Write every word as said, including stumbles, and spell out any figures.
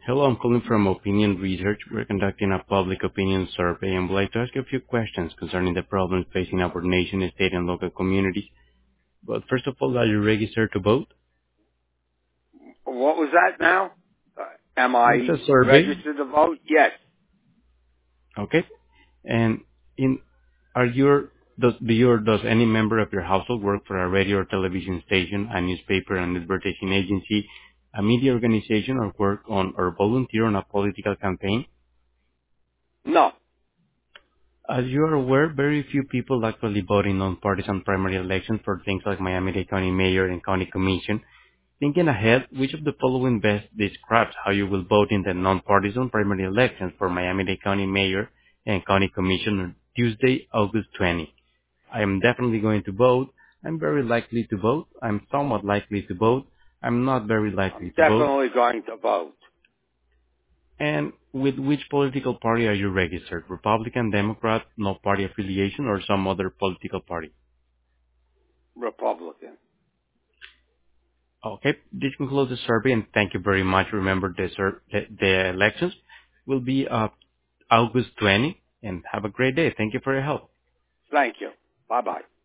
Hello, I'm calling from Opinion Research. We're conducting a public opinion survey and would like to ask you a few questions concerning the problems facing our nation, state, and local communities. But first of all, are you registered to vote? What was that now? Uh, am I It's a survey, registered to vote? Yes. okay? And in are your does do your does any member of your household work for a radio or television station, a newspaper, an advertising agency, a media organization, or work on or volunteer on a political campaign? No. As you are aware, very few people actually vote in nonpartisan primary elections for things like Miami-Dade County Mayor and County Commission. Thinking ahead, which of the following best describes how you will vote in the nonpartisan primary elections for Miami-Dade County Mayor and County Commission on Tuesday, August twentieth? I am definitely going to vote. I'm very likely to vote. I'm somewhat likely to vote. I'm not very likely I'm to vote. definitely going to vote. And with which political party are you registered? Republican, Democrat, no party affiliation, or some other political party? Republican. Okay, this concludes the survey, and thank you very much. Remember, the, sur- the, the elections will be uh, August twentieth, and have a great day. Thank you for your help. Thank you. Bye-bye.